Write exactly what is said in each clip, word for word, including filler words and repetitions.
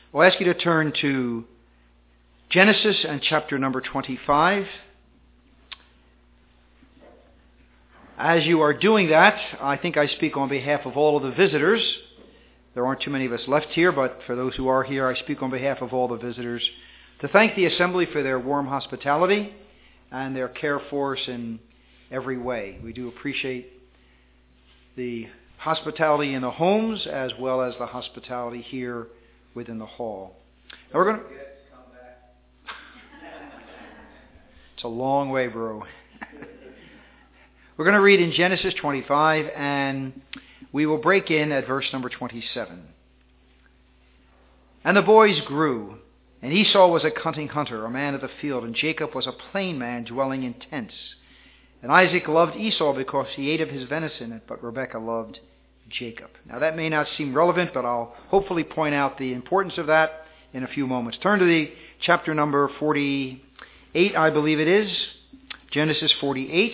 I'll ask you to turn to Genesis and chapter number twenty-five. As you are doing that, I think I speak on behalf of all of the visitors. There aren't too many of us left here, but for those who are here, I speak on behalf of all the visitors to thank the assembly for their warm hospitality and their care for us in every way. We do appreciate the hospitality in the homes as well as the hospitality here within the hall. Now we're going to... It's a long way, bro. We're going to read in Genesis twenty-five, and we will break in at verse number twenty-seven. And the boys grew, and Esau was a cunning hunter, a man of the field, and Jacob was a plain man dwelling in tents. And Isaac loved Esau because he ate of his venison, but Rebekah loved Jacob. Now that may not seem relevant, but I'll hopefully point out the importance of that in a few moments. Turn to the chapter number forty-eight, I believe it is. Genesis forty-eight.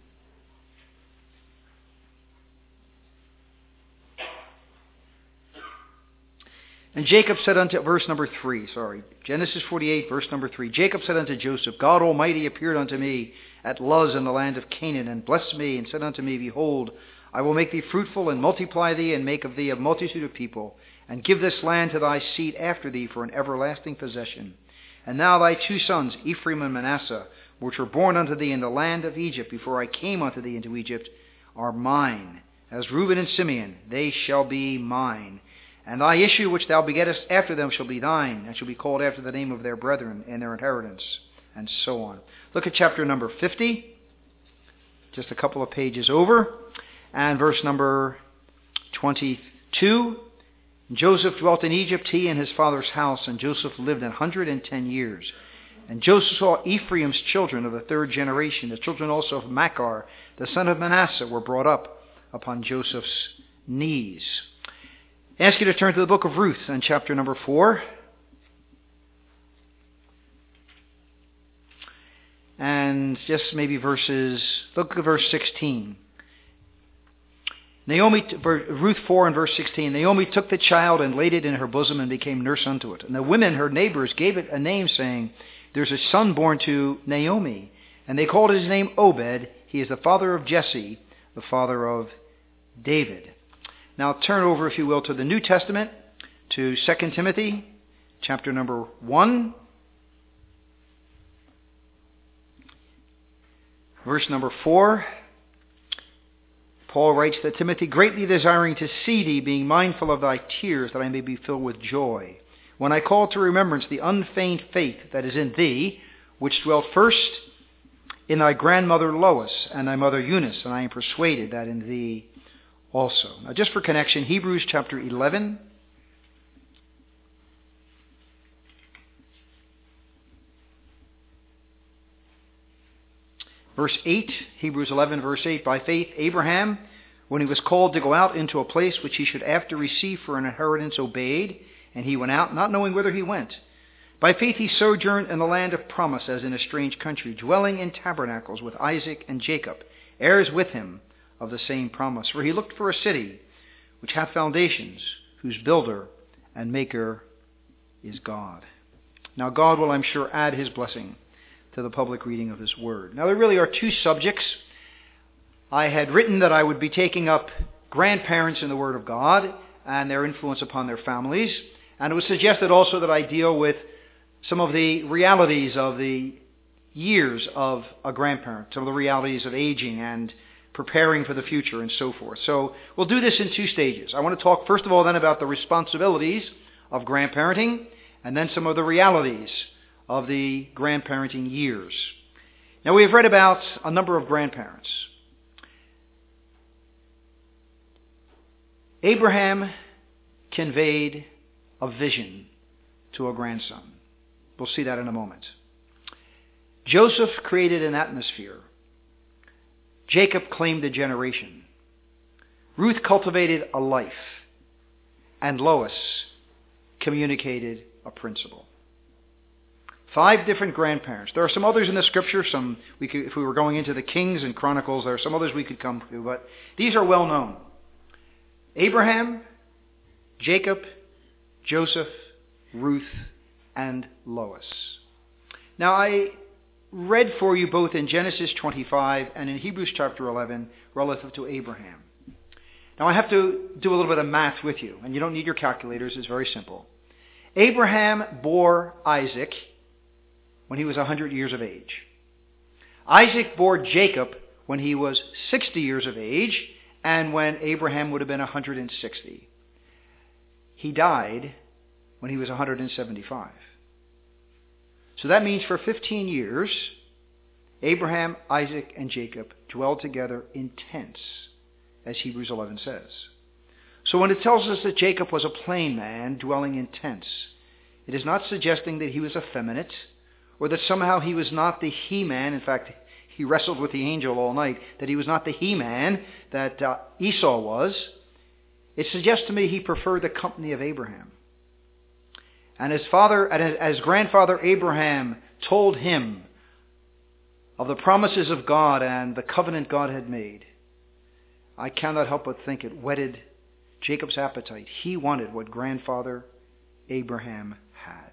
And Jacob said unto, verse number three, sorry, Genesis forty-eight, verse number three. Jacob said unto Joseph, God Almighty appeared unto me at Luz in the land of Canaan, and blessed me, and said unto me, Behold, I will make thee fruitful, and multiply thee, and make of thee a multitude of people, and give this land to thy seed after thee for an everlasting possession. And now thy two sons, Ephraim and Manasseh, which were born unto thee in the land of Egypt, before I came unto thee into Egypt, are mine. As Reuben and Simeon, they shall be mine. And thy issue which thou begettest after them shall be thine, and shall be called after the name of their brethren and their inheritance, and so on. Look at chapter number fifty, just a couple of pages over, and verse number twenty-two. Joseph dwelt in Egypt, he and his father's house, and Joseph lived an hundred and ten years. And Joseph saw Ephraim's children of the third generation. The children also of Machir, the son of Manasseh, were brought up upon Joseph's knees. I ask you to turn to the book of Ruth and chapter number four. And just maybe verses, look at verse sixteen. Naomi, Ruth four and verse sixteen, Naomi took the child and laid it in her bosom and became nurse unto it. And the women, her neighbors, gave it a name, saying, There's a son born to Naomi. And they called his name Obed. He is the father of Jesse, the father of David. Now turn over, if you will, to the New Testament, to Second Timothy, chapter number one, verse number four. Paul writes that Timothy, greatly desiring to see thee, being mindful of thy tears, that I may be filled with joy, when I call to remembrance the unfeigned faith that is in thee, which dwelt first in thy grandmother Lois and thy mother Eunice, and I am persuaded that in thee also. Now just for connection, Hebrews chapter eleven. Verse eight, Hebrews eleven, verse eight, By faith Abraham, when he was called to go out into a place which he should after receive for an inheritance, obeyed, and he went out, not knowing whither he went. By faith he sojourned in the land of promise, as in a strange country, dwelling in tabernacles with Isaac and Jacob, heirs with him of the same promise. For he looked for a city which hath foundations, whose builder and maker is God. Now God will, I'm sure, add his blessing to the public reading of his word. Now there really are two subjects. I had written that I would be taking up grandparents in the Word of God and their influence upon their families. And it was suggested also that I deal with some of the realities of the years of a grandparent, some of the realities of aging and preparing for the future and so forth. So we'll do this in two stages. I want to talk first of all then about the responsibilities of grandparenting, and then some of the realities of the grandparenting years. Now we have read about a number of grandparents. Abraham conveyed a vision to a grandson. We'll see that in a moment. Joseph created an atmosphere. Jacob claimed a generation. Ruth cultivated a life. And Lois communicated a principle. Five different grandparents. There are some others in the scripture. Some we could, if we were going into the Kings and Chronicles, there are some others we could come to, but these are well known. Abraham, Jacob, Joseph, Ruth, and Lois. Now I read for you both in Genesis twenty-five and in Hebrews chapter eleven relative to Abraham. Now I have to do a little bit of math with you, and you don't need your calculators, it's very simple. Abraham bore Isaac when he was one hundred years of age. Isaac bore Jacob when he was sixty years of age, and when Abraham would have been one hundred sixty. He died when he was one hundred seventy-five. So that means for fifteen years, Abraham, Isaac, and Jacob dwelled together in tents, as Hebrews eleven says. So when it tells us that Jacob was a plain man dwelling in tents, it is not suggesting that he was effeminate, or that somehow he was not the he-man. In fact, he wrestled with the angel all night, that he was not the he-man that uh, Esau was. It suggests to me he preferred the company of Abraham. And his father, as grandfather Abraham told him of the promises of God and the covenant God had made, I cannot help but think it whetted Jacob's appetite. He wanted what grandfather Abraham had.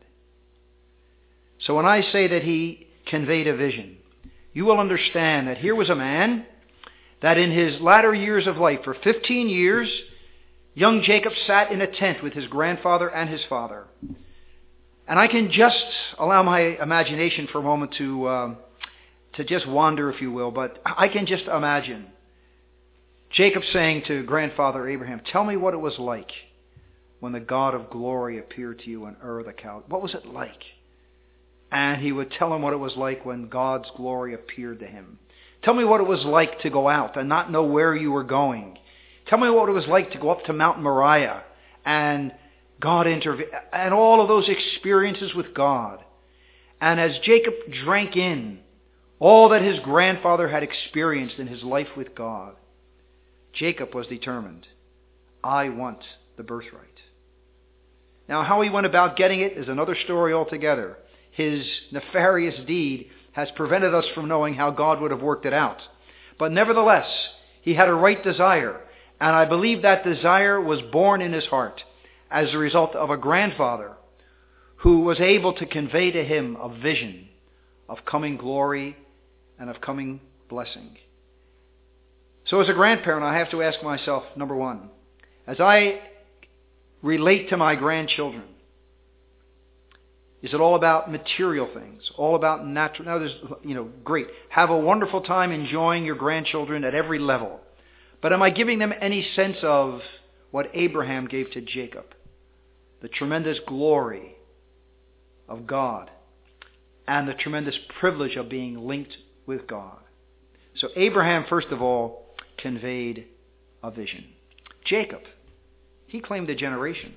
So when I say that he conveyed a vision, you will understand that here was a man that in his latter years of life, for fifteen years, young Jacob sat in a tent with his grandfather and his father. And I can just allow my imagination for a moment to um, to just wander, if you will, but I can just imagine Jacob saying to grandfather Abraham, tell me what it was like when the God of glory appeared to you in Ur the Chaldee. What was it like? And he would tell him what it was like when God's glory appeared to him. Tell me what it was like to go out and not know where you were going. Tell me what it was like to go up to Mount Moriah and God intervened, and all of those experiences with God. And as Jacob drank in all that his grandfather had experienced in his life with God, Jacob was determined, I want the birthright. Now, how he went about getting it is another story altogether. His nefarious deed has prevented us from knowing how God would have worked it out. But nevertheless, he had a right desire, and I believe that desire was born in his heart as a result of a grandfather who was able to convey to him a vision of coming glory and of coming blessing. So as a grandparent, I have to ask myself, number one, as I relate to my grandchildren, is it all about material things, all about natural? Now, there's, you know, great. Have a wonderful time enjoying your grandchildren at every level. But am I giving them any sense of what Abraham gave to Jacob? The tremendous glory of God and the tremendous privilege of being linked with God. So Abraham, first of all, conveyed a vision. Jacob, he claimed a generation.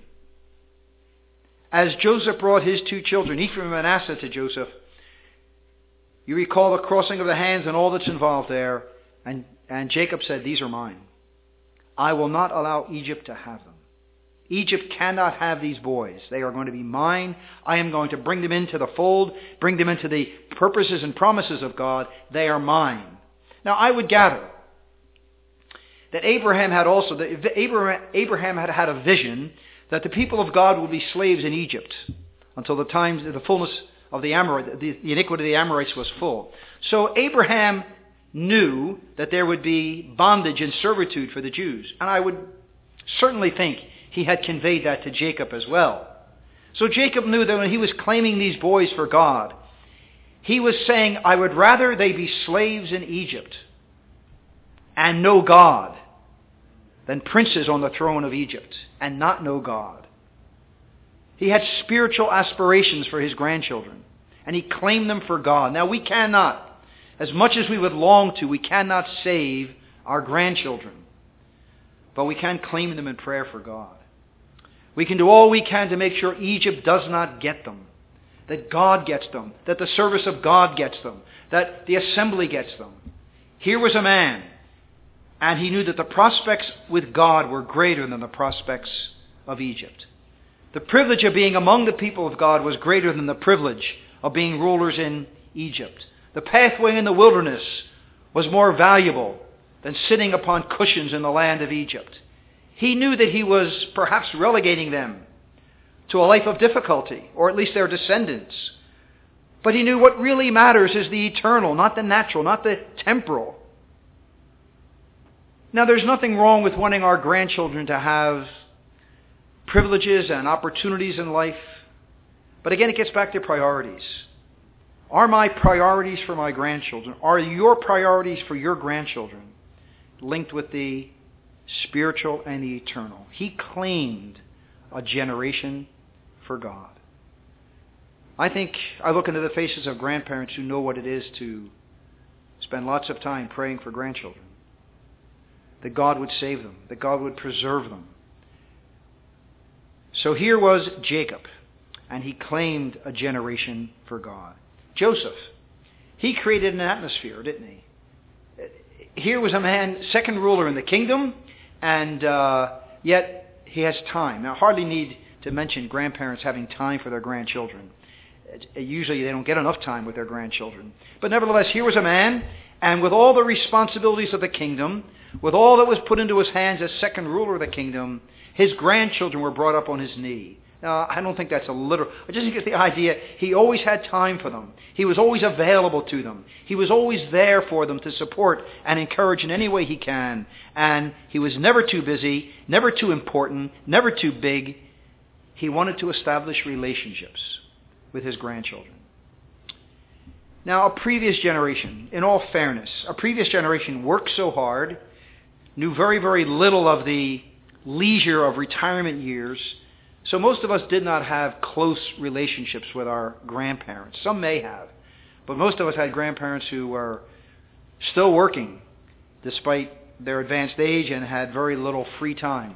As Joseph brought his two children, Ephraim and Manasseh, to Joseph, you recall the crossing of the hands and all that's involved there. And, and Jacob said, these are mine. I will not allow Egypt to have them. Egypt cannot have these boys. They are going to be mine. I am going to bring them into the fold, bring them into the purposes and promises of God. They are mine. Now, I would gather that Abraham had also, that Abraham, Abraham had had a vision that the people of God would be slaves in Egypt until the times, the fullness of the Amorite, the, the iniquity of the Amorites was full. So Abraham knew that there would be bondage and servitude for the Jews. And I would certainly think he had conveyed that to Jacob as well. So Jacob knew that when he was claiming these boys for God, he was saying, I would rather they be slaves in Egypt and know God than princes on the throne of Egypt and not know God. He had spiritual aspirations for his grandchildren, and he claimed them for God. Now, we cannot, as much as we would long to, we cannot save our grandchildren, but we can claim them in prayer for God. We can do all we can to make sure Egypt does not get them, that God gets them, that the service of God gets them, that the assembly gets them. Here was a man, and he knew that the prospects with God were greater than the prospects of Egypt. The privilege of being among the people of God was greater than the privilege of being rulers in Egypt. The pathway in the wilderness was more valuable than sitting upon cushions in the land of Egypt. He knew that he was perhaps relegating them to a life of difficulty, or at least their descendants. But he knew what really matters is the eternal, not the natural, not the temporal. Now, there's nothing wrong with wanting our grandchildren to have privileges and opportunities in life. But again, it gets back to priorities. Are my priorities for my grandchildren, are your priorities for your grandchildren linked with the spiritual and the eternal? He claimed a generation for God. I think I look into the faces of grandparents who know what it is to spend lots of time praying for grandchildren, that God would save them, that God would preserve them. So here was Jacob, and he claimed a generation for God. Joseph, he created an atmosphere, didn't he? Here was a man, second ruler in the kingdom, and uh, yet he has time. Now, I hardly need to mention grandparents having time for their grandchildren. Usually they don't get enough time with their grandchildren. But nevertheless, here was a man, and with all the responsibilities of the kingdom, with all that was put into his hands as second ruler of the kingdom, his grandchildren were brought up on his knee. Now, I don't think that's a literal. I just think it's the idea he always had time for them. He was always available to them. He was always there for them to support and encourage in any way he can. And he was never too busy, never too important, never too big. He wanted to establish relationships with his grandchildren. Now, a previous generation, in all fairness, a previous generation worked so hard, knew very, very little of the leisure of retirement years. So most of us did not have close relationships with our grandparents. Some may have. But most of us had grandparents who were still working despite their advanced age and had very little free time.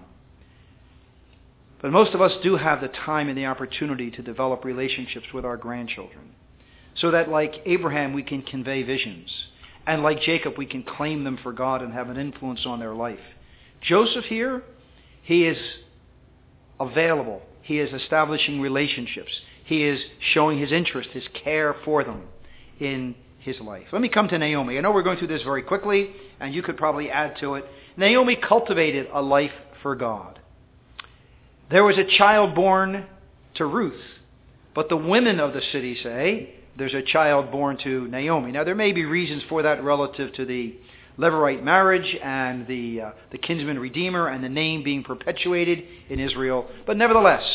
But most of us do have the time and the opportunity to develop relationships with our grandchildren, so that like Abraham we can convey visions, and like Jacob we can claim them for God and have an influence on their life. Joseph here, he is available. He is establishing relationships. He is showing his interest, his care for them in his life. Let me come to Naomi. I know we're going through this very quickly, and you could probably add to it. Naomi cultivated a life for God. There was a child born to Ruth, but the women of the city say there's a child born to Naomi. Now, there may be reasons for that relative to the Levirate marriage and the uh, the kinsman redeemer and the name being perpetuated in Israel. But nevertheless,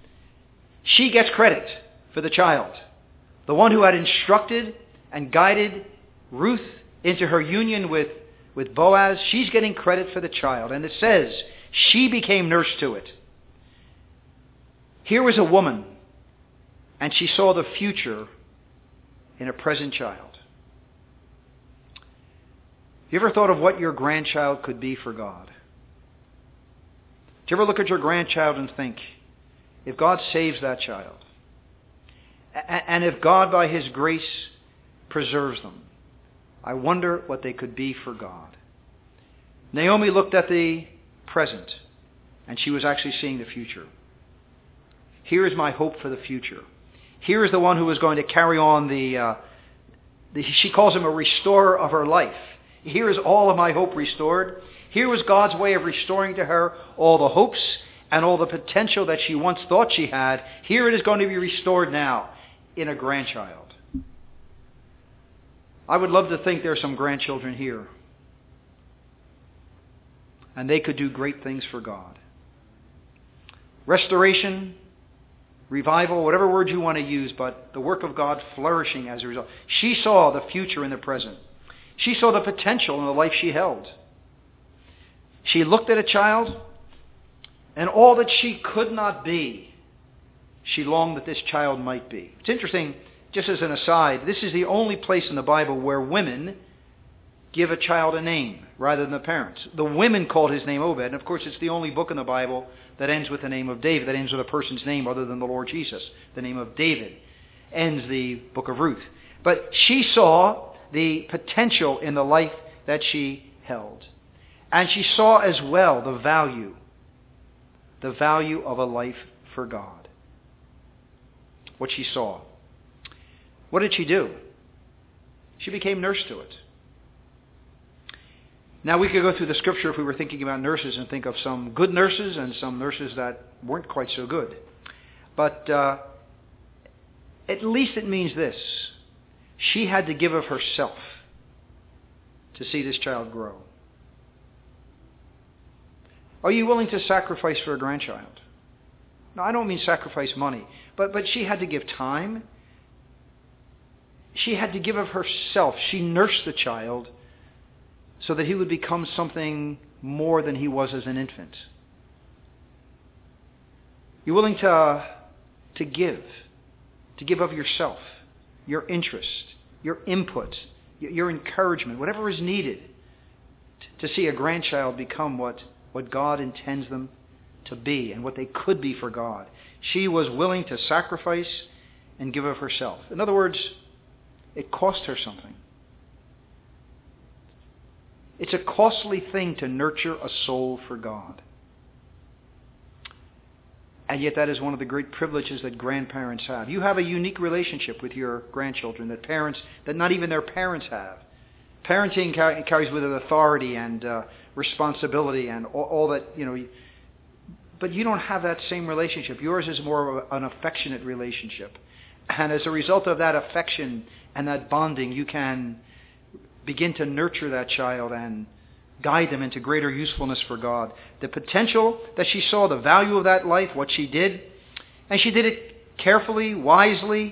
she gets credit for the child. The one who had instructed and guided Ruth into her union with, with Boaz, she's getting credit for the child. And it says she became nurse to it. Here was a woman, and she saw the future in a present child. You ever thought of what your grandchild could be for God? Do you ever look at your grandchild and think, if God saves that child, and if God by His grace preserves them, I wonder what they could be for God. Naomi looked at the present, and she was actually seeing the future. Here is my hope for the future. Here is the one who is going to carry on the, uh, the she calls him a restorer of her life. Here is all of my hope restored. Here was God's way of restoring to her all the hopes and all the potential that she once thought she had. Here it is going to be restored now in a grandchild. I would love to think there are some grandchildren here, and they could do great things for God. Restoration, revival, whatever word you want to use, but the work of God flourishing as a result. She saw the future in the present. She saw the potential in the life she held. She looked at a child, and all that she could not be, she longed that this child might be. It's interesting, just as an aside, this is the only place in the Bible where women give a child a name rather than the parents. The women called his name Obed, and of course it's the only book in the Bible that ends with the name of David, that ends with a person's name other than the Lord Jesus. The name of David ends the book of Ruth. But she saw the potential in the life that she held. And she saw as well the value, the value of a life for God. What she saw. What did she do? She became nurse to it. Now we could go through the scripture if we were thinking about nurses and think of some good nurses and some nurses that weren't quite so good. But uh, at least it means this. She had to give of herself to see this child grow. Are you willing to sacrifice for a grandchild? No, I don't mean sacrifice money, but, but she had to give time. She had to give of herself. She nursed the child so that he would become something more than he was as an infant. You're willing to, to give, to give of yourself, your interest, your input, your encouragement, whatever is needed to see a grandchild become what, what God intends them to be and what they could be for God. She was willing to sacrifice and give of herself. In other words, it cost her something. It's a costly thing to nurture a soul for God. And yet that is one of the great privileges that grandparents have. You have a unique relationship with your grandchildren that parents, that not even their parents have. Parenting car- carries with it authority and uh, responsibility and all, all that, you know. But you don't have that same relationship. Yours is more of a, an affectionate relationship. And as a result of that affection and that bonding, you can begin to nurture that child and guide them into greater usefulness for God. The potential that she saw, the value of that life, what she did, and she did it carefully, wisely.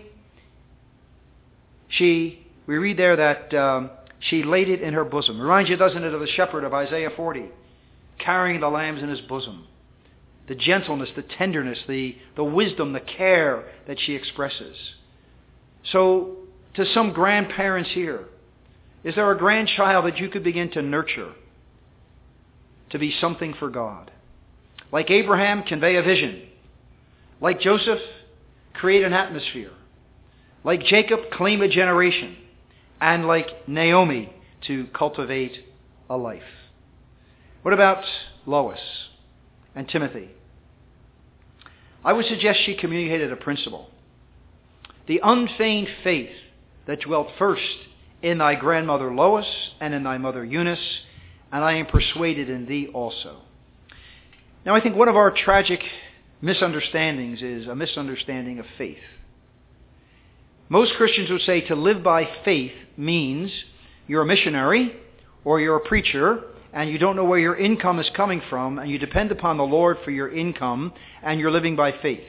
She, we read there that um, she laid it in her bosom. Reminds you, doesn't it, of the shepherd of Isaiah forty, carrying the lambs in his bosom. The gentleness, the tenderness, the, the wisdom, the care that she expresses. So, to some grandparents here, is there a grandchild that you could begin to nurture to be something for God? Like Abraham, convey a vision. Like Joseph, create an atmosphere. Like Jacob, claim a generation. And like Naomi, to cultivate a life. What about Lois and Timothy? I would suggest she communicated a principle. The unfeigned faith that dwelt first in thy grandmother Lois and in thy mother Eunice, and I am persuaded in thee also. Now I think one of our tragic misunderstandings is a misunderstanding of faith. Most Christians would say to live by faith means you're a missionary or you're a preacher and you don't know where your income is coming from and you depend upon the Lord for your income and you're living by faith.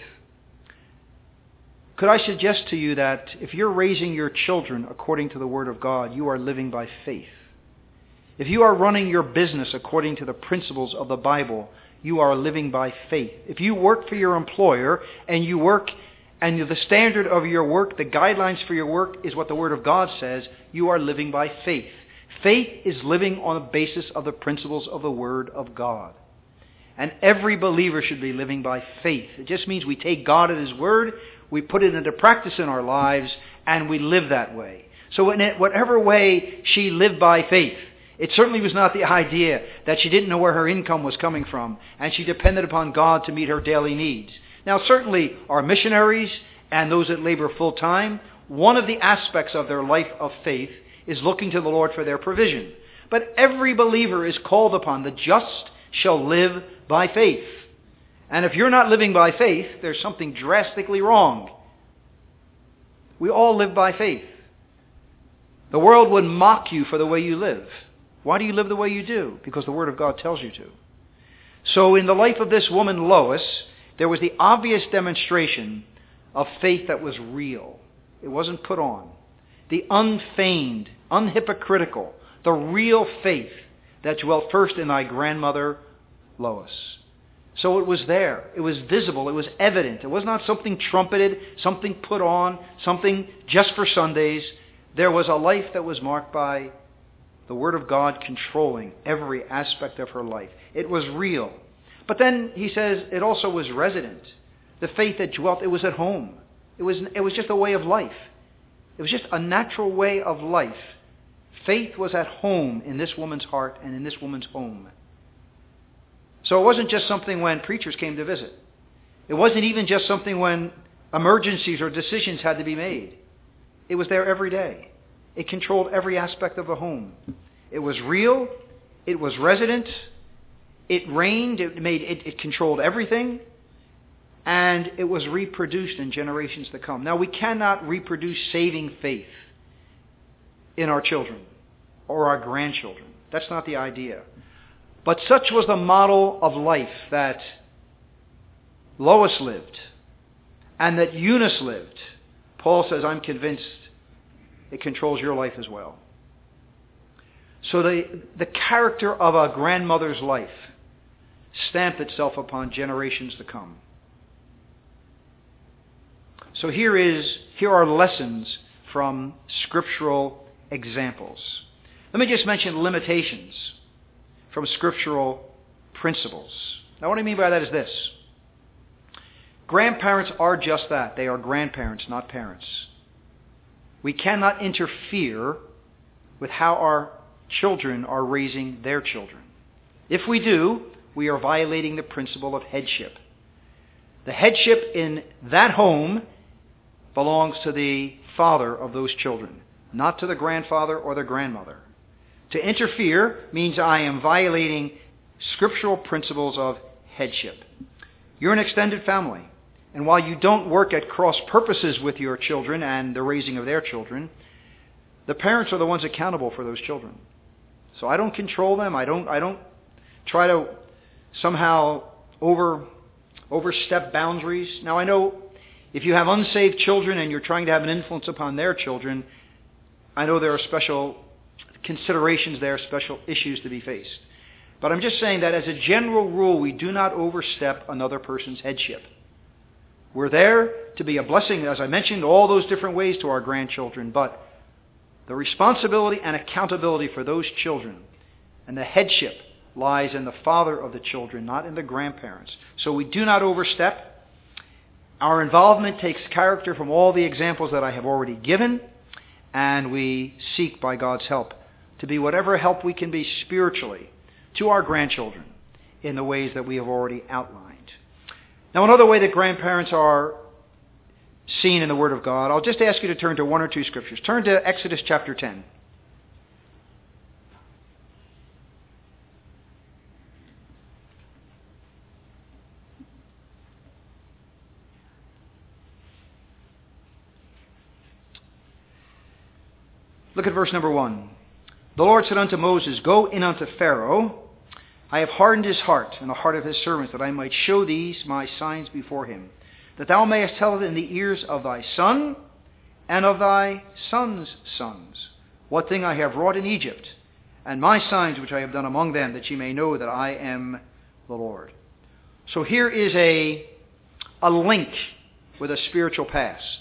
Could I suggest to you that if you're raising your children according to the Word of God, you are living by faith. If you are running your business according to the principles of the Bible, you are living by faith. If you work for your employer and you work and the standard of your work, the guidelines for your work is what the Word of God says, you are living by faith. Faith is living on the basis of the principles of the Word of God. And every believer should be living by faith. It just means we take God at His Word, we put it into practice in our lives, and we live that way. So in whatever way she lived by faith, it certainly was not the idea that she didn't know where her income was coming from, and she depended upon God to meet her daily needs. Now certainly our missionaries and those that labor full-time, one of the aspects of their life of faith is looking to the Lord for their provision. But every believer is called upon. The just shall live by faith. And if you're not living by faith, there's something drastically wrong. We all live by faith. The world would mock you for the way you live. Why do you live the way you do? Because the Word of God tells you to. So in the life of this woman, Lois, there was the obvious demonstration of faith that was real. It wasn't put on. The unfeigned, unhypocritical, the real faith that dwelt first in thy grandmother, Lois. So it was there. It was visible. It was evident. It was not something trumpeted, something put on, something just for Sundays. There was a life that was marked by the Word of God controlling every aspect of her life. It was real. But then he says it also was resident. The faith that dwelt, it was at home. It was, it was just a way of life. It was just a natural way of life. Faith was at home in this woman's heart and in this woman's home. So it wasn't just something when preachers came to visit. It wasn't even just something when emergencies or decisions had to be made. It was there every day. It controlled every aspect of the home. It was real. It was resident. It reigned. It made. It, it controlled everything. and it was reproduced in generations to come. Now, we cannot reproduce saving faith in our children or our grandchildren. That's not the idea. But such was the model of life that Lois lived and that Eunice lived. Paul says, I'm convinced it controls your life as well. So the, the character of a grandmother's life stamped itself upon generations to come. So here is here are lessons from scriptural examples. Let me just mention limitations from scriptural principles. Now, what I mean by that is this. Grandparents are just that. They are grandparents, not parents. We cannot interfere with how our children are raising their children. If we do, we are violating the principle of headship. The headship in that home belongs to the father of those children, not to the grandfather or the grandmother. To interfere means I am violating scriptural principles of headship. You're an extended family, and while you don't work at cross purposes with your children and the raising of their children, the parents are the ones accountable for those children. So I don't control them. I don't I don't try to somehow over overstep boundaries. Now, I know if you have unsaved children and you're trying to have an influence upon their children, I know there are special considerations there, special issues to be faced. But I'm just saying that as a general rule, we do not overstep another person's headship. We're there to be a blessing, as I mentioned, all those different ways to our grandchildren, but the responsibility and accountability for those children and the headship lies in the father of the children, not in the grandparents. So we do not overstep. Our involvement takes character from all the examples that I have already given, and we seek, by God's help, to be whatever help we can be spiritually to our grandchildren in the ways that we have already outlined. Now, another way that grandparents are seen in the Word of God, I'll just ask you to turn to one or two scriptures. Turn to Exodus chapter ten. Look at verse number one. The Lord said unto Moses, Go in unto Pharaoh. I have hardened his heart and the heart of his servants, that I might show these my signs before him, that thou mayest tell it in the ears of thy son and of thy son's sons, what thing I have wrought in Egypt, and my signs which I have done among them, that ye may know that I am the Lord. So here is a, a link with a spiritual past.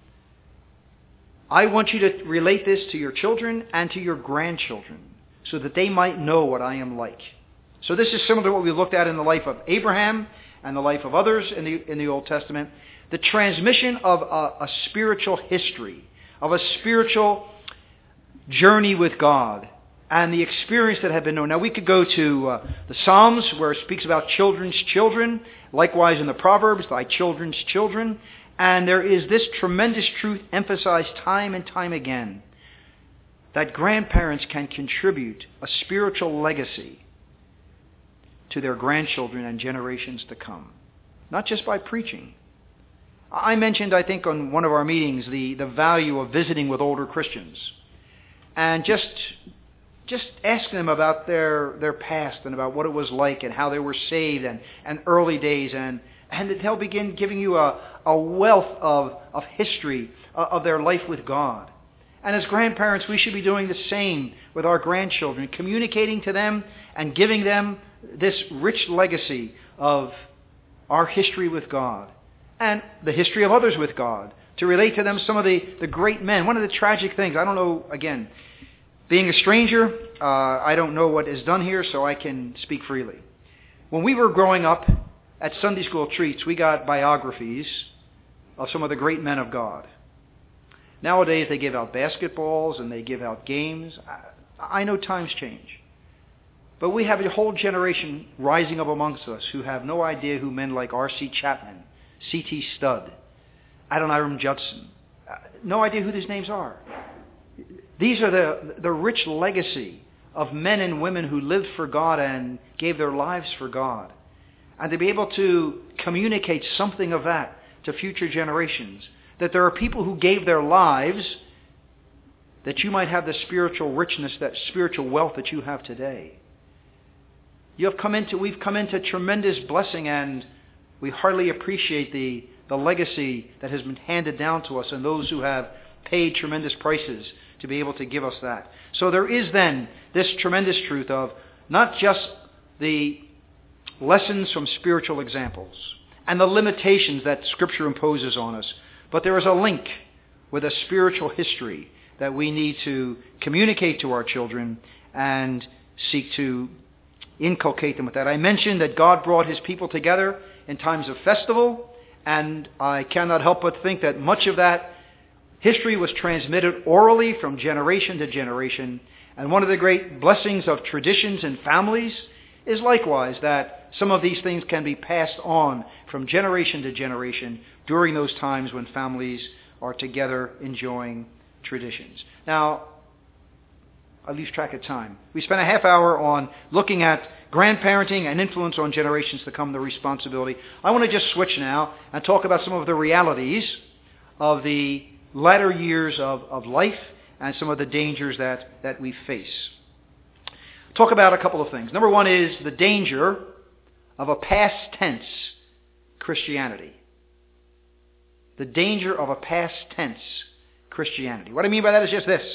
I want you to relate this to your children and to your grandchildren, so that they might know what I am like. So this is similar to what we looked at in the life of Abraham and the life of others in the in the Old Testament. The transmission of a, a spiritual history, of a spiritual journey with God, and the experience that had been known. Now, we could go to uh, the Psalms, where it speaks about children's children. Likewise in the Proverbs, thy children's children. And there is this tremendous truth emphasized time and time again, that grandparents can contribute a spiritual legacy to their grandchildren and generations to come. Not just by preaching. I mentioned, I think, on one of our meetings, the, the value of visiting with older Christians. And just just asking them about their, their past and about what it was like and how they were saved and, and early days. And, and they'll begin giving you a, a wealth of, of history of their life with God. And as grandparents, we should be doing the same with our grandchildren, communicating to them and giving them this rich legacy of our history with God and the history of others with God, to relate to them some of the, the great men. One of the tragic things, I don't know, again, being a stranger, uh, I don't know what is done here, so I can speak freely. When we were growing up at Sunday school treats, we got biographies of some of the great men of God. Nowadays, they give out basketballs and they give out games. I, I know times change. But we have a whole generation rising up amongst us who have no idea who men like R C Chapman, C T Studd, Adoniram Judson, uh, no idea who these names are. These are the, the rich legacy of men and women who lived for God and gave their lives for God. and to be able to communicate something of that to future generations. That there are people who gave their lives that you might have the spiritual richness, that spiritual wealth that you have today. You have come into, we've come into tremendous blessing, and we hardly appreciate the, the legacy that has been handed down to us and those who have paid tremendous prices to be able to give us that. So there is then this tremendous truth of not just the lessons from spiritual examples and the limitations that Scripture imposes on us, but there is a link with a spiritual history that we need to communicate to our children and seek to inculcate them with that. I mentioned that God brought his people together in times of festival, and I cannot help but think that much of that history was transmitted orally from generation to generation. And one of the great blessings of traditions and families is likewise that some of these things can be passed on from generation to generation during those times when families are together enjoying traditions. Now, I lose track of time. We spent a half hour on looking at grandparenting and influence on generations to come, the responsibility. I want to just switch now and talk about some of the realities of the latter years of, of life and some of the dangers that, that we face. Talk about a couple of things. Number one is the danger of a past tense Christianity. The danger of a past tense Christianity. What I mean by that is just this.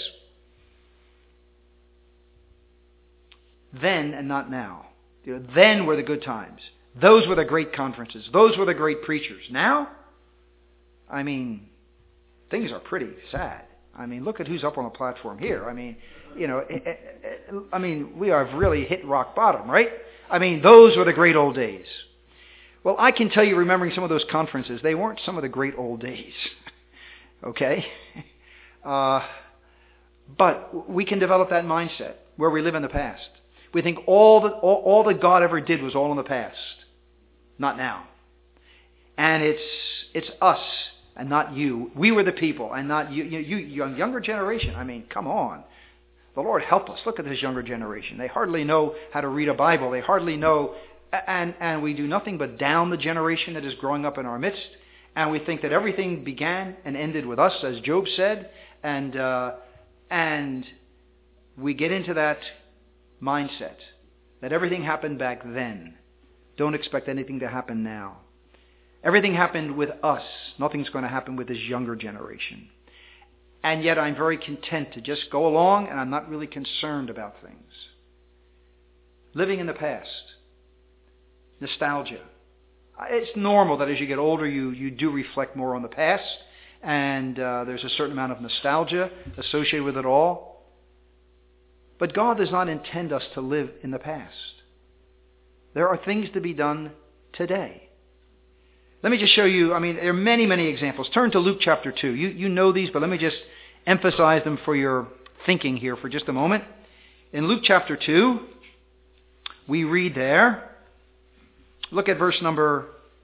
Then and not now. You know, then were the good times. Those were the great conferences. Those were the great preachers. Now, I mean, things are pretty sad. I mean, look at who's up on the platform here. I mean, you know, I mean, we have really hit rock bottom, right? I mean, those were the great old days. Well, I can tell you, remembering some of those conferences, they weren't some of the great old days. Okay? Uh, but we can develop that mindset where we live in the past. We think all that all, all that God ever did was all in the past, not now. And it's it's us and not you. We were the people and not you. You, you younger generation. I mean, come on. The Lord help us. Look at this younger generation. They hardly know how to read a Bible. They hardly know, and and we do nothing but down the generation that is growing up in our midst. And we think that everything began and ended with us, as Job said, and uh, and we get into that mindset that everything happened back then. Don't expect anything to happen now. Everything happened with us. Nothing's going to happen with this younger generation. And yet I'm very content to just go along, and I'm not really concerned about things. Living in the past. Nostalgia. It's normal that as you get older, you, you do reflect more on the past, and uh, there's a certain amount of nostalgia associated with it all. But God does not intend us to live in the past. There are things to be done today. Let me just show you, I mean, there are many, many examples. Turn to Luke chapter two. You, you know these, but let me just emphasize them for your thinking here for just a moment. In Luke chapter two, we read there, look at verse number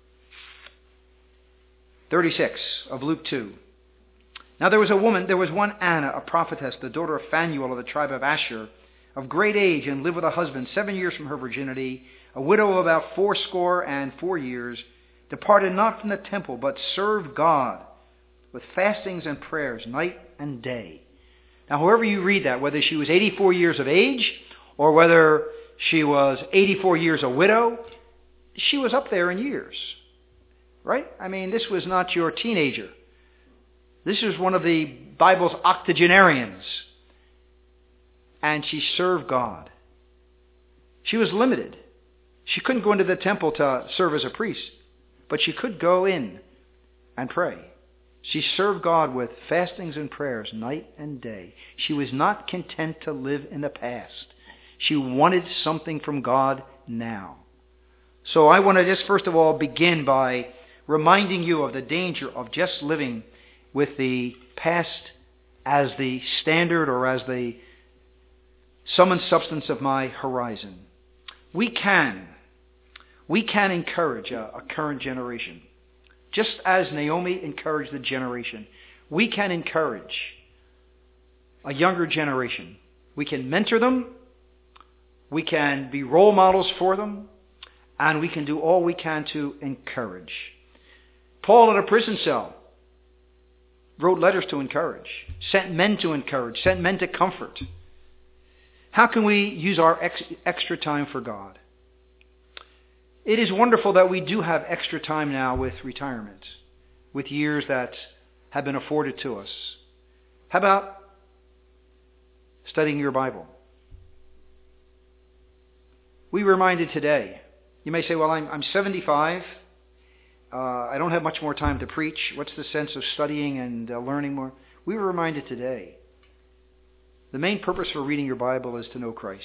thirty-six of Luke two. Now there was a woman, there was one Anna, a prophetess, the daughter of Phanuel of the tribe of Asher, of great age, and lived with a husband seven years from her virginity, a widow of about fourscore and four years, departed not from the temple, but served God with fastings and prayers night and day. Now, however you read that, whether she was eighty-four years of age, or whether she was eighty-four years a widow, she was up there in years, right? I mean, this was not your teenager. This was one of the Bible's octogenarians. And she served God. She was limited. She couldn't go into the temple to serve as a priest, but she could go in and pray. She served God with fastings and prayers night and day. She was not content to live in the past. She wanted something from God now. So I want to just first of all begin by reminding you of the danger of just living with the past as the standard or as the sum and substance of my horizon. We can, we can encourage a, a current generation. Just as Naomi encouraged the generation, we can encourage a younger generation. We can mentor them. We can be role models for them. And we can do all we can to encourage. Paul in a prison cell wrote letters to encourage, sent men to encourage, sent men to comfort. How can we use our ex- extra time for God? It is wonderful that we do have extra time now with retirement, with years that have been afforded to us. How about studying your Bible? We were reminded today. You may say, well, I'm, I'm seventy-five. Uh, I don't have much more time to preach. What's the sense of studying and uh, learning more? We were reminded today. The main purpose for reading your Bible is to know Christ.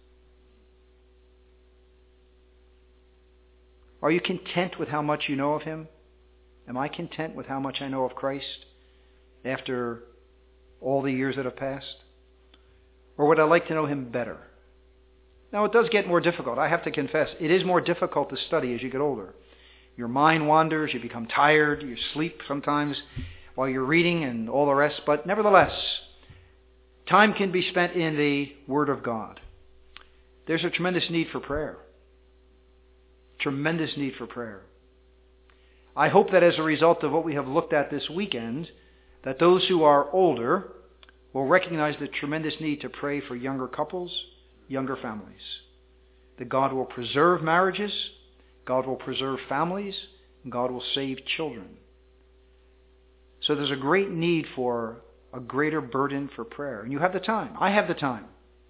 Are you content with how much you know of Him? Am I content with how much I know of Christ after all the years that have passed? Or would I like to know Him better? Now, it does get more difficult. I have to confess, it is more difficult to study as you get older. Your mind wanders, you become tired, you sleep sometimes while you're reading and all the rest. But nevertheless, time can be spent in the Word of God. There's a tremendous need for prayer. Tremendous need for prayer. I hope that as a result of what we have looked at this weekend, that those who are older will recognize the tremendous need to pray for younger couples, younger families. That God will preserve marriages, God will preserve families, and God will save children. So there's a great need for a greater burden for prayer. And you have the time. I have the time.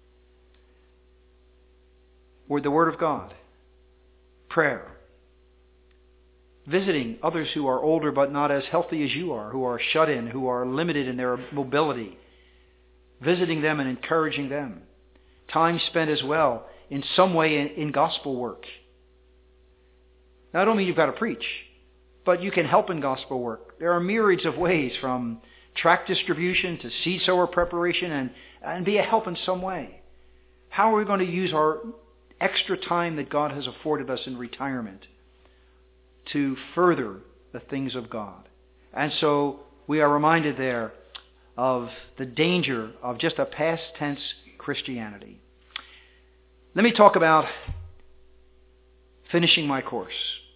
With the Word of God. Prayer. Visiting others who are older but not as healthy as you are, who are shut in, who are limited in their mobility. Visiting them and encouraging them. Time spent as well in some way in, in gospel work. Now, I don't mean you've got to preach, but you can help in gospel work. There are myriads of ways, from tract distribution to seed sower preparation, and, and be a help in some way. How are we going to use our extra time that God has afforded us in retirement to further the things of God? And so we are reminded there of the danger of just a past tense Christianity. Let me talk about finishing my course.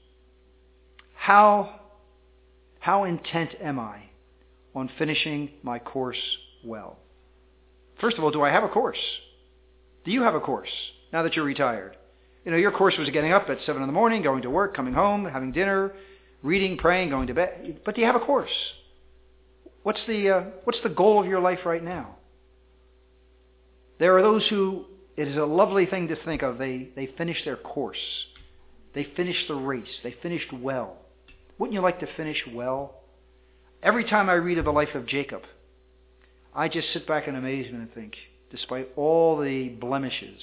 How, how intent am I on finishing my course well? First of all, do I have a course? Do you have a course now that you're retired? You know, your course was getting up at seven in the morning, going to work, coming home, having dinner, reading, praying, going to bed. But do you have a course? What's the, uh, what's the goal of your life right now? There are those who, it is a lovely thing to think of, they, they finished their course. They finished the race. They finished well. Wouldn't you like to finish well? Every time I read of the life of Jacob, I just sit back in amazement and think, despite all the blemishes,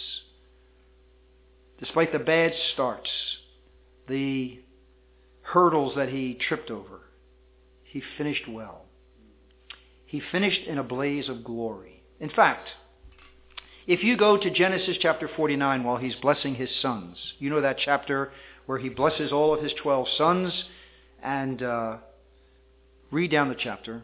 despite the bad starts, the hurdles that he tripped over, he finished well. He finished in a blaze of glory. In fact, if you go to Genesis chapter forty-nine while he's blessing his sons, you know that chapter where he blesses all of his twelve sons, and uh, read down the chapter.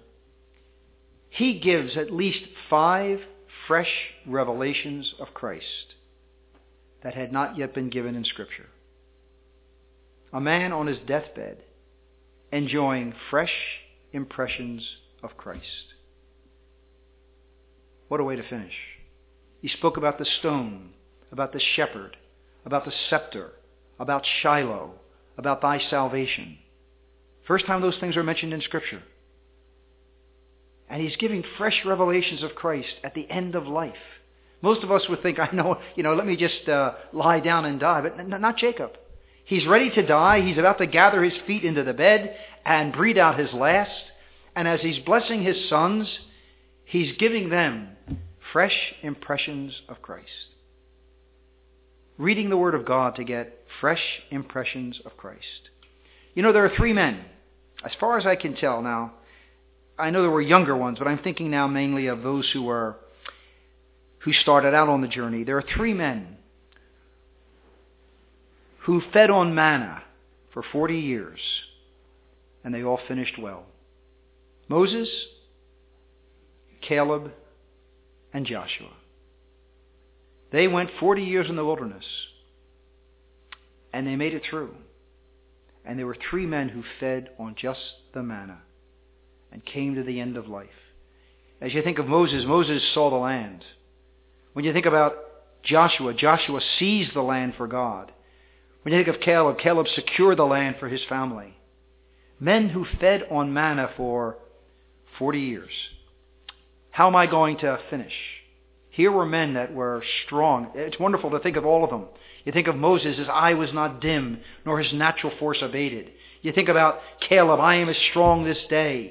He gives at least five fresh revelations of Christ that had not yet been given in Scripture. A man on his deathbed enjoying fresh impressions of Christ. What a way to finish. He spoke about the stone, about the shepherd, about the scepter, about Shiloh, about thy salvation. First time those things are mentioned in Scripture. And he's giving fresh revelations of Christ at the end of life. Most of us would think, I know, you know, let me just uh, lie down and die. But n- not Jacob. He's ready to die. He's about to gather his feet into the bed and breathe out his last. And as he's blessing his sons, he's giving them fresh impressions of Christ. Reading the Word of God to get fresh impressions of Christ. You know, there are three men, as far as I can tell now. I know there were younger ones, but I'm thinking now mainly of those who were who started out on the journey. There are three men who fed on manna for forty years, and they all finished well. Moses, Caleb, and Joshua. They went forty years in the wilderness, And they made it through. And there were three men who fed on just the manna and came to the end of life. As you think of Moses, Moses saw the land. When you think about Joshua, Joshua seized the land for God. When you think of Caleb, Caleb secured the land for his family. Men who fed on manna for forty years. How am I going to finish? Here were men that were strong. It's wonderful to think of all of them. You think of Moses, his eye was not dim, nor his natural force abated. You think about Caleb, I am as strong this day.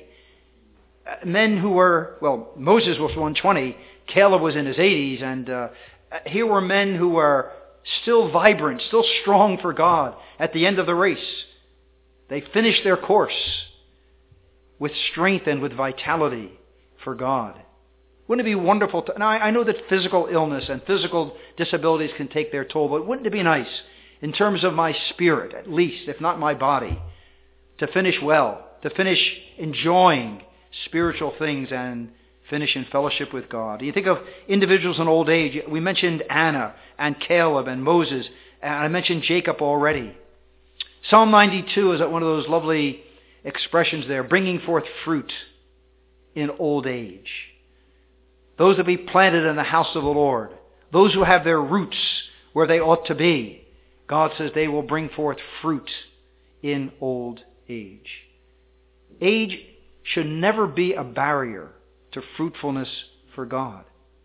Men who were, well, Moses was one twenty, Caleb was in his eighties, and uh, here were men who were still vibrant, still strong for God at the end of the race. They finished their course with strength and with vitality for God. Wouldn't it be wonderful to, now I know that physical illness and physical disabilities can take their toll, but wouldn't it be nice, in terms of my spirit at least, if not my body, to finish well, to finish enjoying spiritual things and finish in fellowship with God? You think of individuals in old age. We mentioned Anna and Caleb and Moses, and I mentioned Jacob already. Psalm ninety-two is one of those lovely expressions there, bringing forth fruit in old age. Those that be planted in the house of the Lord, those who have their roots where they ought to be, God says they will bring forth fruit in old age. Age should never be a barrier to fruitfulness for God.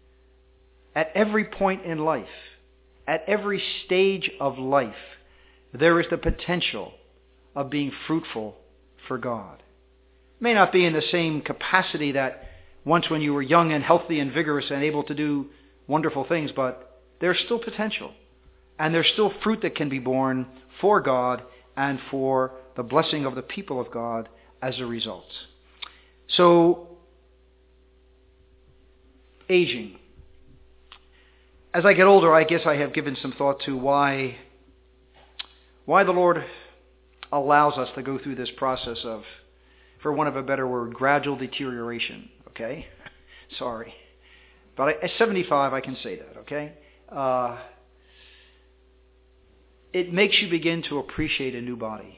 At every point in life, at every stage of life, there is the potential of being fruitful for God. It may not be in the same capacity that once when you were young and healthy and vigorous and able to do wonderful things, but there's still potential. And there's still fruit that can be born for God and for the blessing of the people of God as a result. So, aging. As I get older, I guess I have given some thought to why, why the Lord allows us to go through this process of, for want of a better word, gradual deterioration. Okay? Sorry. But at seventy-five, I can say that, okay? Uh, it makes you begin to appreciate a new body.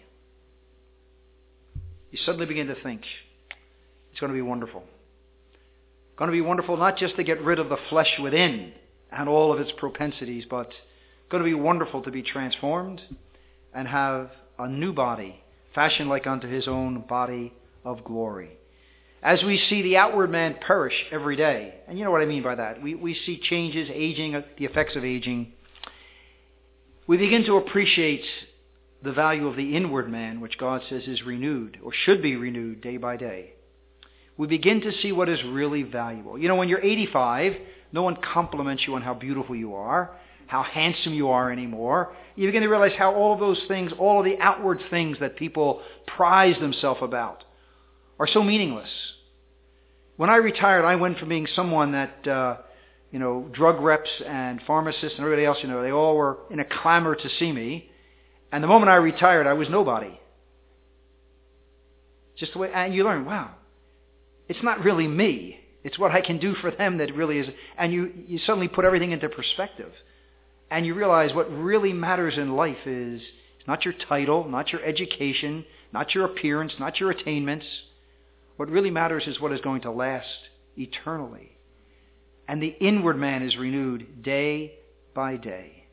You suddenly begin to think, it's going to be wonderful. It's going to be wonderful not just to get rid of the flesh within and all of its propensities, but it's going to be wonderful to be transformed and have a new body, fashioned like unto his own body of glory. As we see the outward man perish every day, and you know what I mean by that. We, we see changes, aging, the effects of aging. We begin to appreciate the value of the inward man, which God says is renewed, or should be renewed day by day. We begin to see what is really valuable. You know, when you're eighty-five, no one compliments you on how beautiful you are, how handsome you are anymore. You begin to realize how all of those things, all of the outward things that people prize themselves about, are so meaningless. When I retired, I went from being someone that, uh, you know, drug reps and pharmacists and everybody else, you know, they all were in a clamor to see me. And the moment I retired, I was nobody. Just the way, and you learn, wow, it's not really me. It's what I can do for them that really is. And you, you suddenly put everything into perspective. And you realize what really matters in life is not your title, not your education, not your appearance, not your attainments. What really matters is what is going to last eternally. And the inward man is renewed day by day.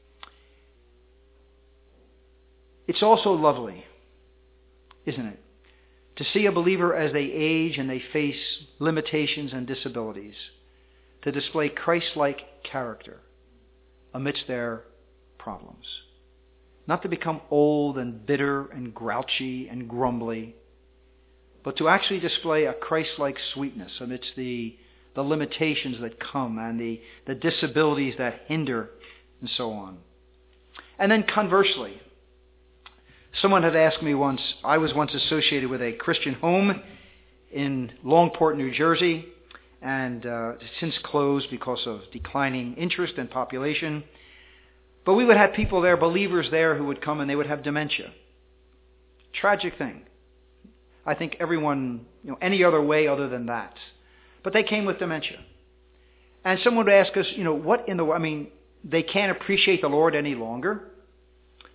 It's also lovely, isn't it, to see a believer as they age and they face limitations and disabilities, to display Christ-like character amidst their problems. Not to become old and bitter and grouchy and grumbly, but to actually display a Christ-like sweetness amidst the, the limitations that come and the, the disabilities that hinder and so on. And then conversely, someone had asked me once, I was once associated with a Christian home in Longport, New Jersey, and uh, it's since closed because of declining interest and population. But we would have people there, believers there, who would come and they would have dementia. Tragic thing. I think everyone, you know, any other way other than that. But they came with dementia. And someone would ask us, you know, what in the, I mean, they can't appreciate the Lord any longer.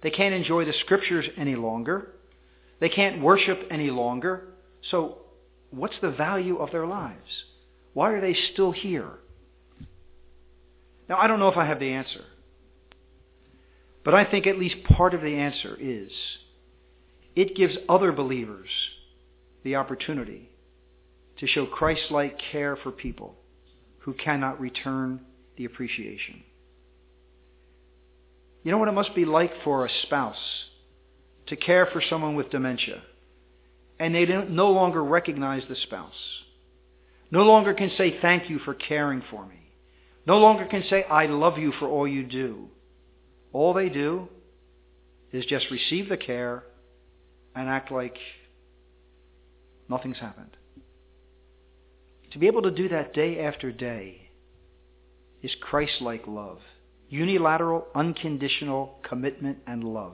They can't enjoy the Scriptures any longer. They can't worship any longer. So what's the value of their lives? Why are they still here? Now, I don't know if I have the answer. But I think at least part of the answer is it gives other believers the opportunity to show Christ-like care for people who cannot return the appreciation. You know what it must be like for a spouse to care for someone with dementia, and they don't, no longer recognize the spouse, no longer can say thank you for caring for me, no longer can say I love you for all you do. All they do is just receive the care and act like nothing's happened. To be able to do that day after day is Christ-like love. Unilateral, unconditional commitment and love.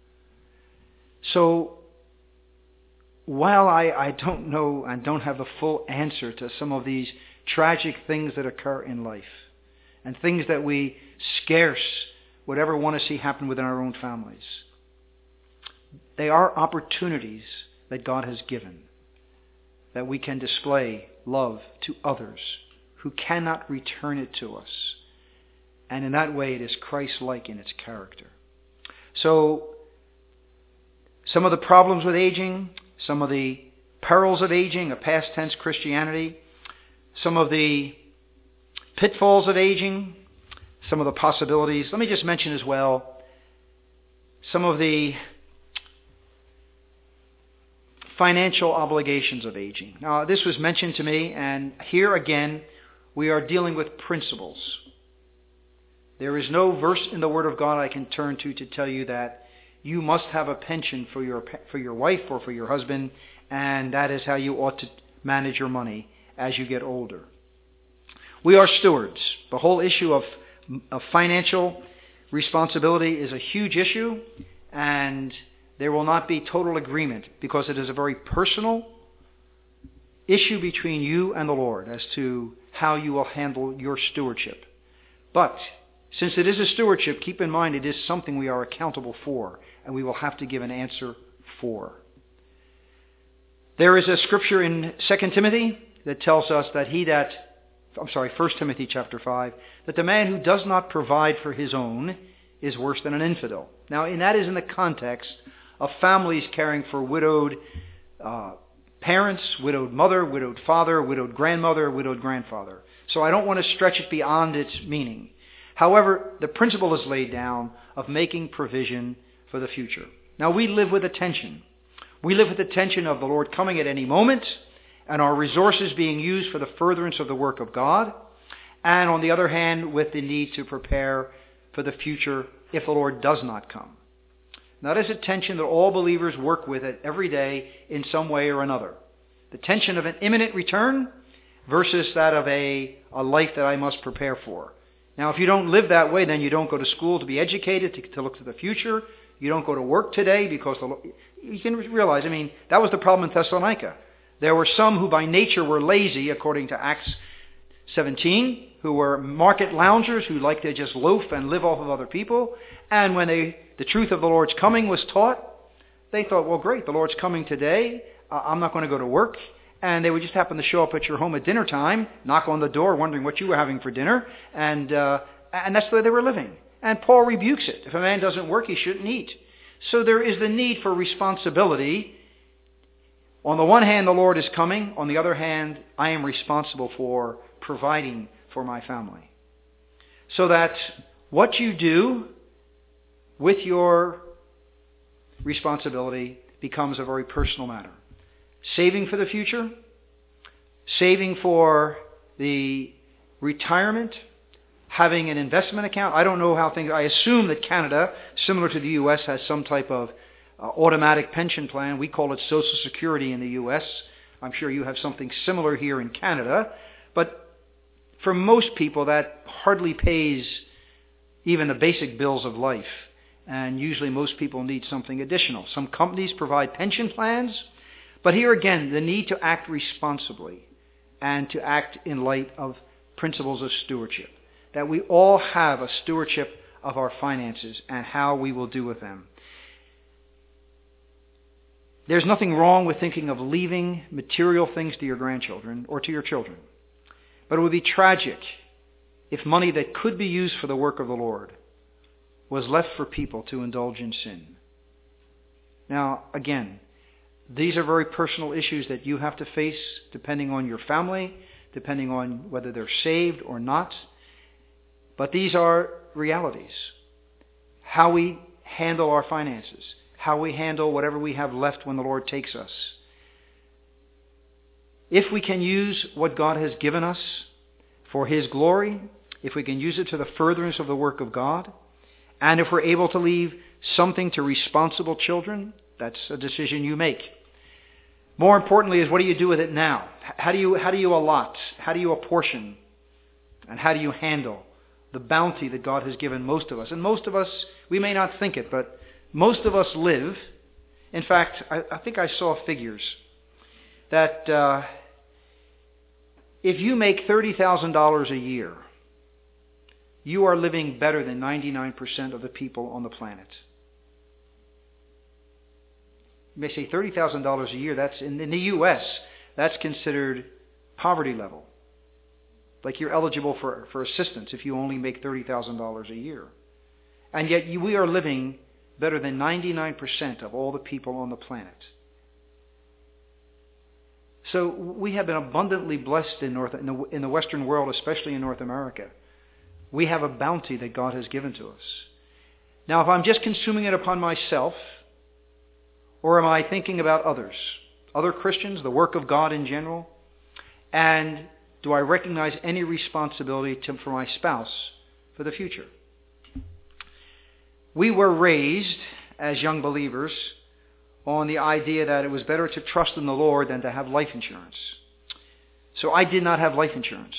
So, while I, I don't know and don't have the full answer to some of these tragic things that occur in life, and things that we scarce would ever want to see happen within our own families, they are opportunities that God has given that we can display love to others who cannot return it to us. And in that way, it is Christ-like in its character. So, some of the problems with aging, some of the perils of aging, a past tense Christianity, some of the pitfalls of aging, some of the possibilities. Let me just mention as well some of the financial obligations of aging. Now, this was mentioned to me, and here again, we are dealing with principles. There is no verse in the Word of God I can turn to to tell you that you must have a pension for your for your wife or for your husband, and that is how you ought to manage your money as you get older. We are stewards. The whole issue of, of financial responsibility is a huge issue, and there will not be total agreement because it is a very personal issue between you and the Lord as to how you will handle your stewardship. But since it is a stewardship, keep in mind it is something we are accountable for, and we will have to give an answer for. There is a scripture in Second Timothy that tells us that he that, I'm sorry, First Timothy chapter five, that the man who does not provide for his own is worse than an infidel. Now, and that is in the context of families caring for widowed uh, parents, widowed mother, widowed father, widowed grandmother, widowed grandfather. So I don't want to stretch it beyond its meaning. However, the principle is laid down of making provision for the future. Now, we live with a tension. We live with the tension of the Lord coming at any moment and our resources being used for the furtherance of the work of God, and on the other hand, with the need to prepare for the future if the Lord does not come. Now, that is a tension that all believers work with it every day in some way or another. The tension of an imminent return versus that of a, a life that I must prepare for. Now, if you don't live that way, then you don't go to school to be educated, to, to look to the future. You don't go to work today because the, you can realize, I mean, that was the problem in Thessalonica. There were some who by nature were lazy, according to Acts seventeen, who were market loungers who liked to just loaf and live off of other people. And when they, the truth of the Lord's coming was taught, they thought, well, great, the Lord's coming today. Uh, I'm not going to go to work. And they would just happen to show up at your home at dinner time, knock on the door, wondering what you were having for dinner, and uh, and that's the way they were living. And Paul rebukes it. If a man doesn't work, he shouldn't eat. So there is the need for responsibility. On the one hand, the Lord is coming. On the other hand, I am responsible for providing for my family. So that what you do with your responsibility becomes a very personal matter. Saving for the future, saving for the retirement, having an investment account. I don't know how things, I assume that Canada, similar to the U S, has some type of uh, automatic pension plan. We call it Social Security in the U S. I'm sure you have something similar here in Canada. But for most people, that hardly pays even the basic bills of life. And usually most people need something additional. Some companies provide pension plans. But here again, the need to act responsibly and to act in light of principles of stewardship. That we all have a stewardship of our finances and how we will do with them. There's nothing wrong with thinking of leaving material things to your grandchildren or to your children. But it would be tragic if money that could be used for the work of the Lord was left for people to indulge in sin. Now, again, these are very personal issues that you have to face depending on your family, depending on whether they're saved or not. But these are realities. How we handle our finances, how we handle whatever we have left when the Lord takes us. If we can use what God has given us for His glory, if we can use it to the furtherance of the work of God, and if we're able to leave something to responsible children, that's a decision you make. More importantly is, what do you do with it now? How do you, how do you allot? How do you apportion? And how do you handle the bounty that God has given most of us? And most of us, we may not think it, but most of us live. In fact, I, I think I saw figures that uh, if you make thirty thousand dollars a year, you are living better than ninety-nine percent of the people on the planet. You may say thirty thousand dollars a year, that's in, in the U S, that's considered poverty level. Like you're eligible for, for assistance if you only make thirty thousand dollars a year. And yet you, we are living better than ninety-nine percent of all the people on the planet. So we have been abundantly blessed in, North, in, the, in the Western world, especially in North America. We have a bounty that God has given to us. Now, if I'm just consuming it upon myself, or am I thinking about others, other Christians, the work of God in general, and do I recognize any responsibility to, for my spouse for the future? We were raised as young believers on the idea that it was better to trust in the Lord than to have life insurance. So I did not have life insurance.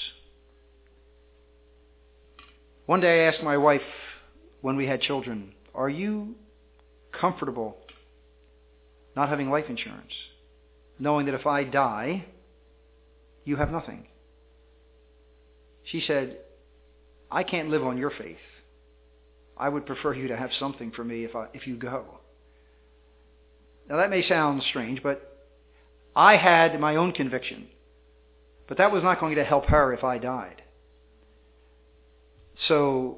One day I asked my wife when we had children, "Are you comfortable not having life insurance, knowing that if I die, you have nothing?" She said, "I can't live on your faith. I would prefer you to have something for me if I, if you go." Now that may sound strange, but I had my own conviction. But that was not going to help her if I died. So,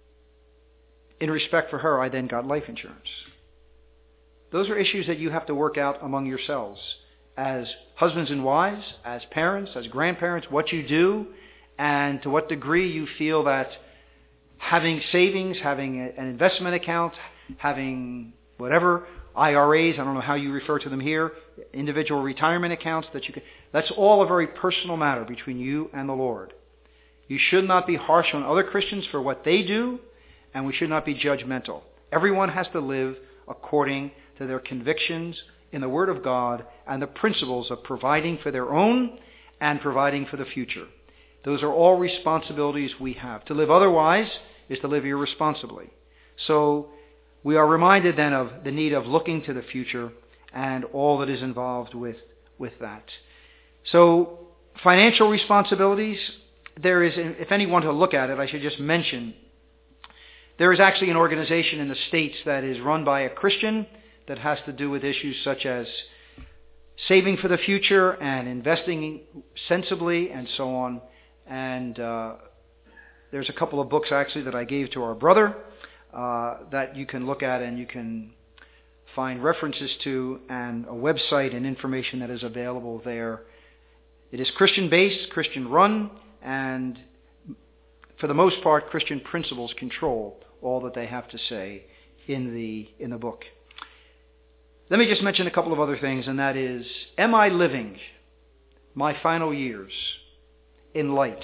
in respect for her, I then got life insurance. Those are issues that you have to work out among yourselves as husbands and wives, as parents, as grandparents, what you do, and to what degree you feel that having savings, having an investment account, having whatever, I R As, I don't know how you refer to them here, individual retirement accounts, that you can, that's all a very personal matter between you and the Lord. You should not be harsh on other Christians for what they do, and we should not be judgmental. Everyone has to live according to their convictions in the Word of God and the principles of providing for their own and providing for the future. Those are all responsibilities we have. To live otherwise is to live irresponsibly. So we are reminded then of the need of looking to the future and all that is involved with, with that. So financial responsibilities, there is, if anyone to look at it, I should just mention, there is actually an organization in the States that is run by a Christian that has to do with issues such as saving for the future and investing sensibly and so on. And uh, there's a couple of books actually that I gave to our brother uh, that you can look at and you can find references to, and a website and information that is available there. It is Christian-based, Christian-run, and for the most part, Christian principles control all that they have to say in the in the book. Let me just mention a couple of other things, and that is, am I living my final years in light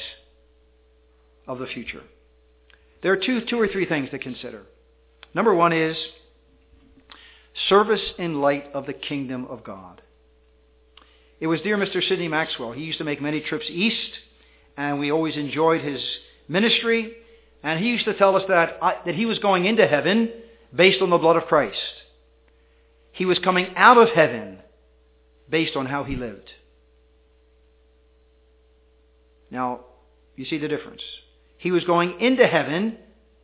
of the future? There are two, two or three things to consider. Number one is service in light of the kingdom of God. It was dear Mister Sidney Maxwell. He used to make many trips east, and we always enjoyed his ministry. And he used to tell us that, I, that he was going into heaven based on the blood of Christ. He was coming out of heaven based on how he lived. Now, you see the difference. He was going into heaven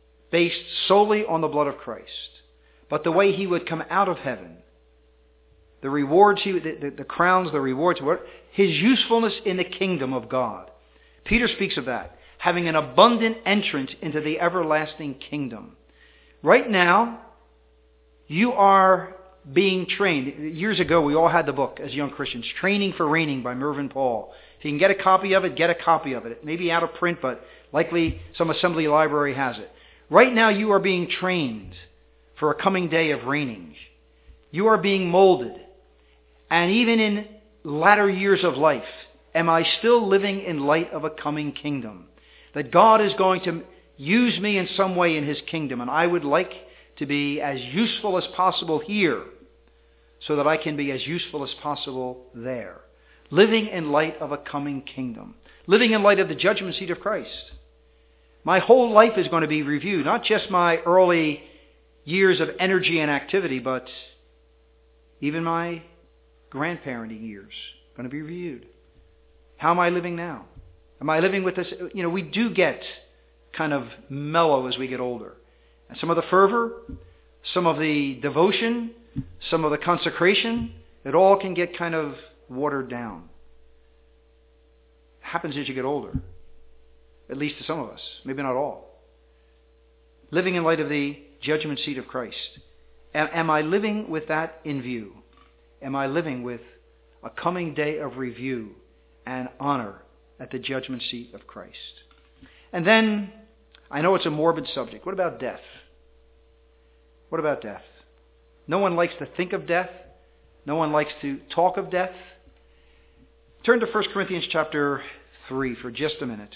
based solely on the blood of Christ. But the way he would come out of heaven the rewards, he, the, the, the crowns, the rewards, what, his usefulness in the kingdom of God. Peter speaks of that, having an abundant entrance into the everlasting kingdom. Right now, you are being trained. Years ago, we all had the book as young Christians, Training for Reigning by Mervyn Paul. If you can get a copy of it, get a copy of it. It may be out of print, but likely some assembly library has it. Right now, you are being trained for a coming day of reigning. You are being molded. And even in latter years of life, am I still living in light of a coming kingdom? That God is going to use me in some way in his kingdom, and I would like to be as useful as possible here so that I can be as useful as possible there. Living in light of a coming kingdom. Living in light of the judgment seat of Christ. My whole life is going to be reviewed, not just my early years of energy and activity, but even my grandparenting years are going to be reviewed. How am I living now? Am I living with this? You know, we do get kind of mellow as we get older. And some of the fervor, some of the devotion, some of the consecration, it all can get kind of watered down. It happens as you get older. At least to some of us. Maybe not all. Living in light of the judgment seat of Christ. Am, am I living with that in view? Am I living with a coming day of review and honor at the judgment seat of Christ? And then, I know it's a morbid subject. What about death? What about death? No one likes to think of death. No one likes to talk of death. Turn to First Corinthians chapter three for just a minute.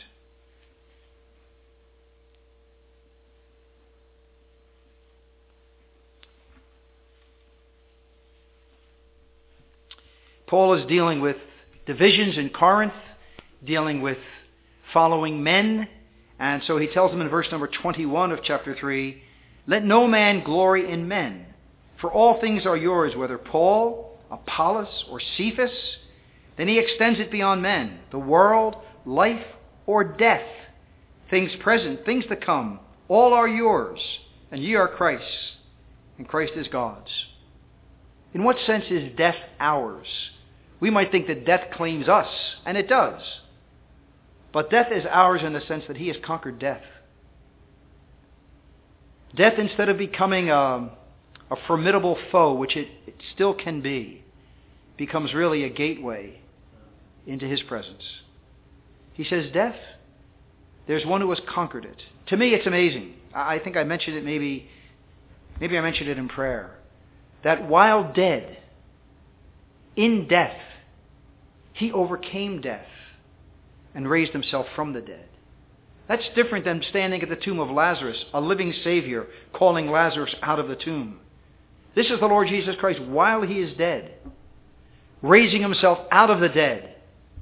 Paul is dealing with divisions in Corinth, dealing with following men. And so he tells them in verse number twenty-one of chapter three, let no man glory in men, for all things are yours, whether Paul, Apollos, or Cephas. Then he extends it beyond men, the world, life, or death, things present, things to come, all are yours, and ye are Christ's, and Christ is God's. In what sense is death ours? We might think that death claims us, and it does. But death is ours in the sense that he has conquered death. Death, instead of becoming a, a formidable foe, which it, it still can be, becomes really a gateway into his presence. He says, death, there's one who has conquered it. To me, it's amazing. I think I mentioned it maybe, maybe I mentioned it in prayer. That while dead, in death, he overcame death and raised himself from the dead. That's different than standing at the tomb of Lazarus, a living Savior calling Lazarus out of the tomb. This is the Lord Jesus Christ while he is dead, raising himself out of the dead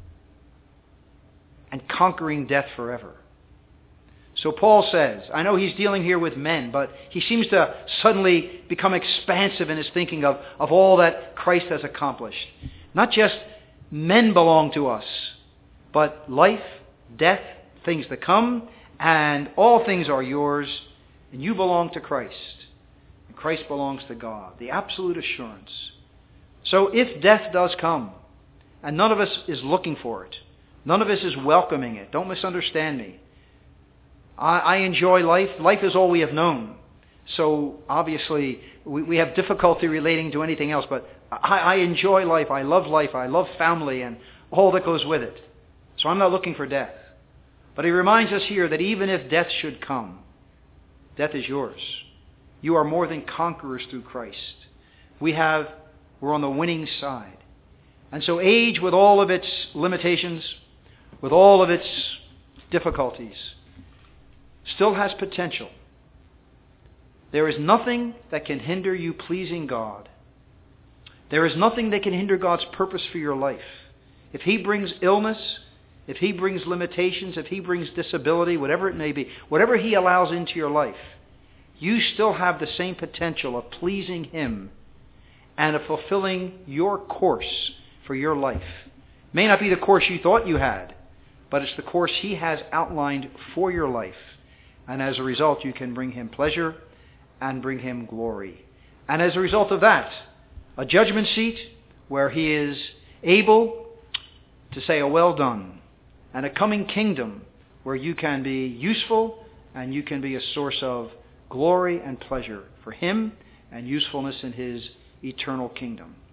and conquering death forever. So Paul says, I know he's dealing here with men, but he seems to suddenly become expansive in his thinking of, of all that Christ has accomplished. Not just men belong to us, but life, death, things to come, and all things are yours, and you belong to Christ. And Christ belongs to God. The absolute assurance. So if death does come, and none of us is looking for it, none of us is welcoming it, don't misunderstand me. I, I enjoy life. Life is all we have known. So obviously we, we have difficulty relating to anything else, but I, I enjoy life. I love life. I love family and all that goes with it. So I'm not looking for death. But he reminds us here that even if death should come, death is yours. You are more than conquerors through Christ. We have, we're on the winning side. And so age, with all of its limitations, with all of its difficulties, still has potential. There is nothing that can hinder you pleasing God. There is nothing that can hinder God's purpose for your life. If he brings illness, if he brings limitations, if he brings disability, whatever it may be, whatever he allows into your life, you still have the same potential of pleasing him and of fulfilling your course for your life. It may not be the course you thought you had, but it's the course he has outlined for your life. And as a result, you can bring him pleasure and bring him glory. And as a result of that, a judgment seat where he is able to say, "A well done," and a coming kingdom where you can be useful and you can be a source of glory and pleasure for him and usefulness in his eternal kingdom.